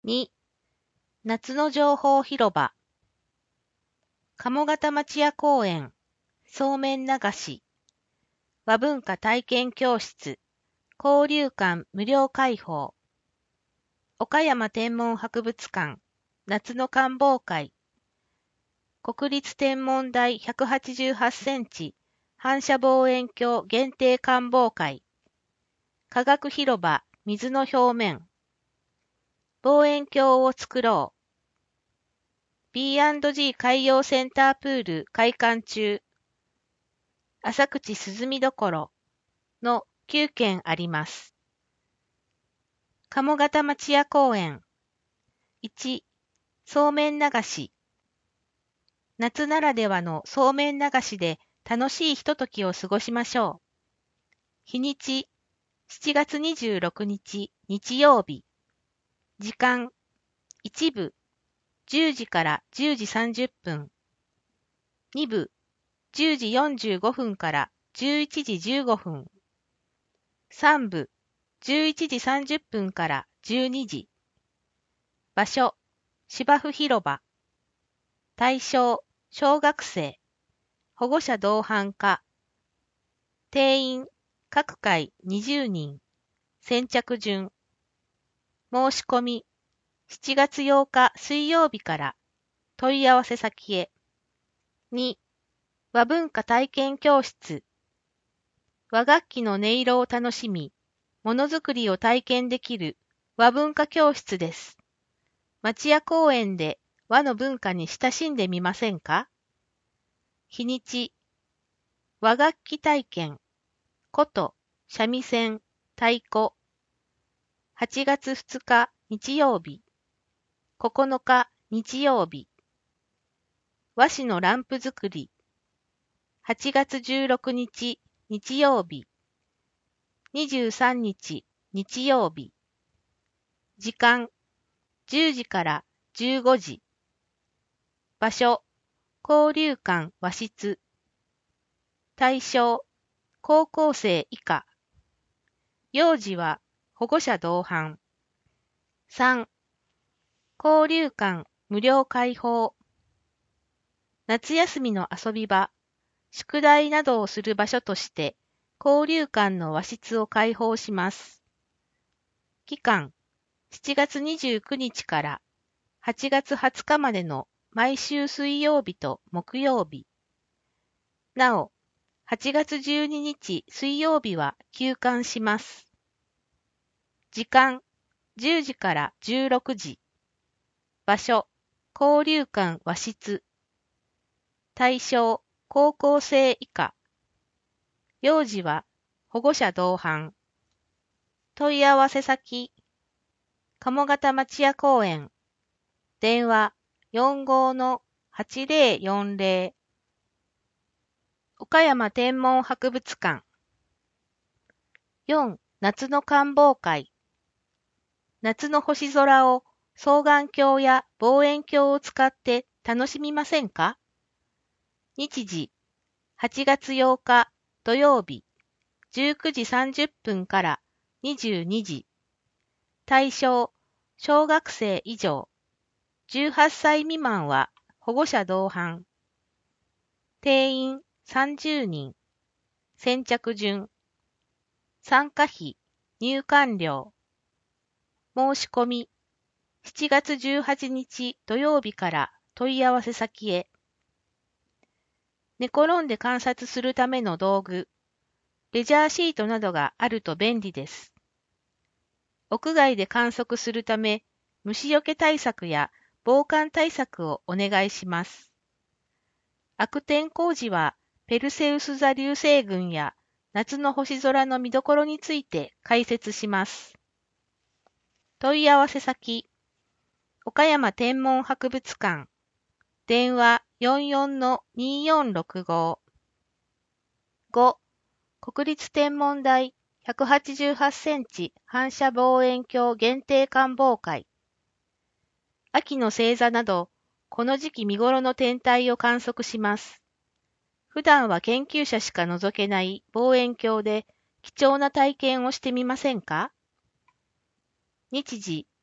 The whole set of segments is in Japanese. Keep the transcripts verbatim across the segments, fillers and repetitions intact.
に、夏の情報広場、鴨方町屋公園、そうめん流し、和文化体験教室、交流館無料開放、岡山天文博物館、夏の観望会、国立天文台ひゃくはちじゅうはちセンチ、反射望遠鏡限定観望会、科学広場水の表面、望遠鏡を作ろう、ビーアンドジー 海洋センタープール開館中、浅口涼みどころのきゅうけんあります。鴨方町屋公園、いち、そうめん流し、夏ならではのそうめん流しで楽しいひとときを過ごしましょう。日にち、しちがつにじゅうろくにち日曜日。時間、いち部、じゅうじからじゅうじさんじゅっぷん。に部、じゅうじよんじゅうごふんからじゅういちじじゅうごふん。さん部、じゅういちじさんじゅっぷんからじゅうにじ。場所、芝生広場。対象、小学生。保護者同伴可。定員、各回にじゅうにん。先着順。申し込み、しちがつようか水曜日から問い合わせ先へ。に、和文化体験教室。和楽器の音色を楽しみ、ものづくりを体験できる和文化教室です。町屋公園で和の文化に親しんでみませんか？日にち、和楽器体験、琴、三味線、太鼓。はちがつふつか日曜日、ここのか日曜日。和紙のランプ作り。はちがつじゅうろくにち日曜日、にじゅうさんにち日曜日。時間、じゅうじからじゅうごじ。場所、交流館和室。対象、高校生以下。幼児は保護者同伴。さん、交流館無料開放。夏休みの遊び場、宿題などをする場所として、交流館の和室を開放します。期間、しちがつにじゅうくにちからはちがつはつかまでの毎週水曜日と木曜日。なお、はちがつじゅうににち水曜日は休館します。時間、じゅうじからじゅうろくじ。場所、交流館和室。対象、高校生以下。幼児は保護者同伴。問い合わせ先、鴨方町屋公園。電話 よんごーのはちぜろよんぜろ。岡山天文博物館。よん、夏の観望会。夏の星空を双眼鏡や望遠鏡を使って楽しみませんか？日時、はちがつようか土曜日、じゅうくじさんじゅっぷんからにじゅうにじ。対象、小学生以上。じゅうはっさい未満は保護者同伴。定員さんじゅうにん。先着順。参加費、入館料。申し込み、しちがつじゅうはちにち土曜日から問い合わせ先へ。寝転んで観察するための道具、レジャーシートなどがあると便利です。屋外で観測するため、虫除け対策や防寒対策をお願いします。悪天候時は、ペルセウス座流星群や夏の星空の見どころについて解説します。問い合わせ先、岡山天文博物館、電話 よんよんのにーよんろくご。ご、国立天文台ひゃくはちじゅうはちセンチ反射望遠鏡限定観望会。秋の星座など、この時期見頃の天体を観測します。普段は研究者しか覗けない望遠鏡で貴重な体験をしてみませんか？日時、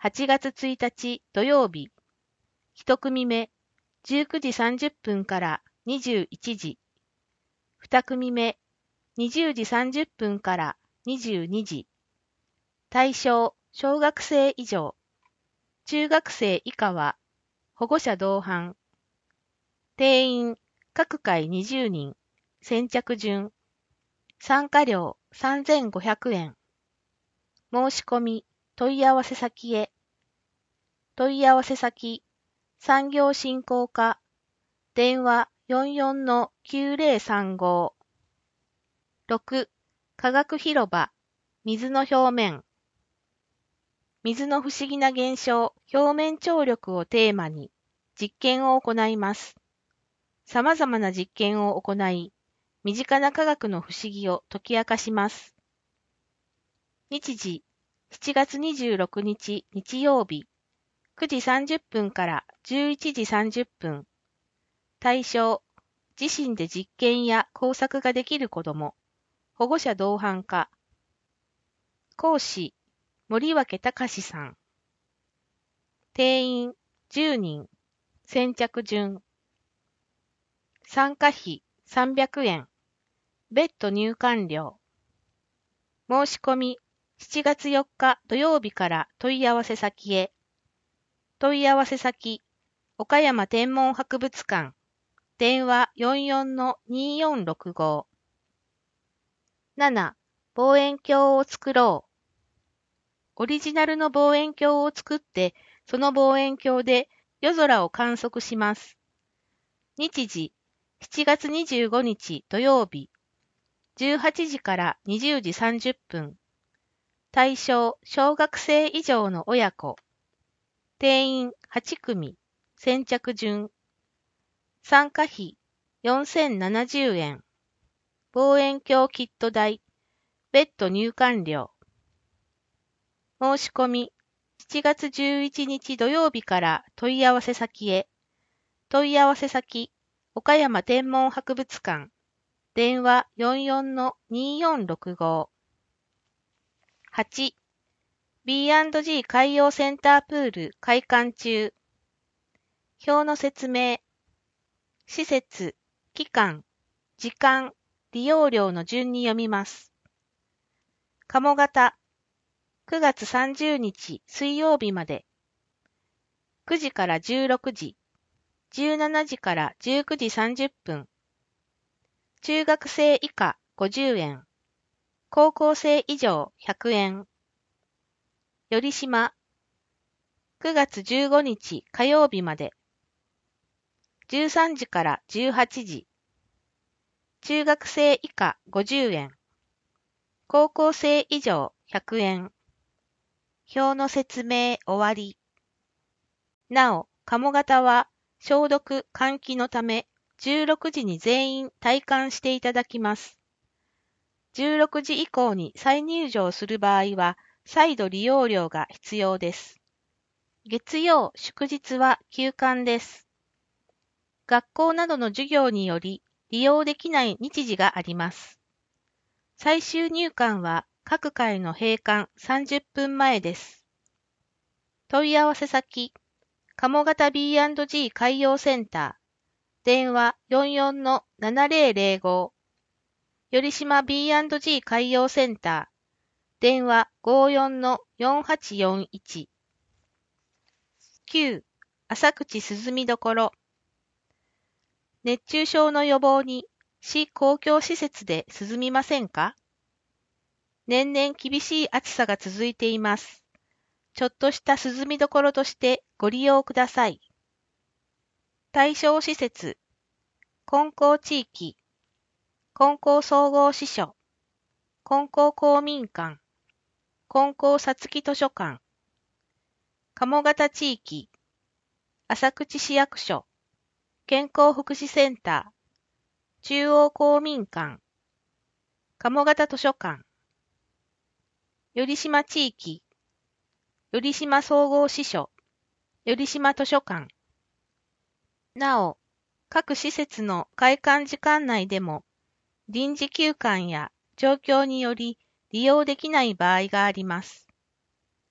はちがつついたち土曜日、一組目、じゅうくじさんじゅっぷんからにじゅういちじ、二組目、にじゅうじさんじゅっぷんからにじゅうにじ、対象、小学生以上、中学生以下は保護者同伴、定員、各回にじゅうにん、先着順、参加料さんぜんごひゃくえん、申し込み、問い合わせ先へ、問い合わせ先、産業振興課、電話 よんよんのきゅうぜろさんご。ろく、科学広場、水の表面。水の不思議な現象、表面張力をテーマに実験を行います。様々な実験を行い、身近な科学の不思議を解き明かします。日時、しちがつにじゅうろくにち日曜日、くじさんじゅっぷんからじゅういちじさんじゅっぷん。対象、自身で実験や工作ができる子ども、保護者同伴か。講師、森脇隆さん。定員、じゅうにん。先着順。参加費、さんびゃくえん。別途入館料。申し込み、しちがつよっか土曜日から問い合わせ先へ。問い合わせ先、岡山天文博物館。電話 よんよんのによんろくご。なな、望遠鏡を作ろう。オリジナルの望遠鏡を作って、その望遠鏡で夜空を観測します。日時、しちがつにじゅうごにち土曜日、じゅうはちじからにじゅうじさんじゅっぷん。対象、小学生以上の親子。定員はちくみ、先着順。参加費よんせんななじゅうえん。望遠鏡キット代、別途入館料。申し込み、しちがつじゅういちにち土曜日から問い合わせ先へ。問い合わせ先、岡山天文博物館。電話 よんよんのによんろくご。はち、ビーアンドジー 海洋センタープール開館中。表の説明。施設、期間、時間、利用料の順に読みます。鴨方、くがつさんじゅうにち水曜日まで。くじからじゅうろくじ、じゅうしちじからじゅうくじさんじゅっぷん。中学生以下ごじゅうえん。高校生以上ひゃくえん。よりしま、くがつじゅうごにち火曜日まで。じゅうさんじからじゅうはちじ。中学生以下ごじゅうえん。高校生以上ひゃくえん。表の説明終わり。なお、鴨方は消毒換気のためじゅうろくじに全員退館していただきます。じゅうろくじ以降に再入場する場合は再度利用料が必要です。月曜、祝日は休館です。学校などの授業により利用できない日時があります。最終入館は各回の閉館さんじゅっぷんまえです。問い合わせ先、鴨方 ビーアンドジー 海洋センター、電話 よんよんのななぜろぜろご。よりしま ビーアンドジー 海洋センター、電話 ごよんのよんはちよんいち。きゅう、浅口涼みどころ。熱中症の予防に市公共施設で涼みませんか？年々厳しい暑さが続いています。ちょっとした涼みどころとしてご利用ください。対象施設、金光地域、金光総合支所、金光公民館、金光さつき図書館、鴨方地域、浅口市役所、健康福祉センター、中央公民館、鴨方図書館、よりしま地域、よりしま総合支所、よりしま図書館。なお、各施設の開館時間内でも臨時休館や状況により利用できない場合があります。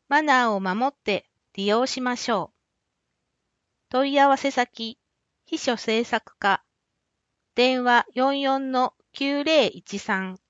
マナーを守って利用しましょう。問い合わせ先、秘書制作課、電話よんよんのきゅうぜろいちさん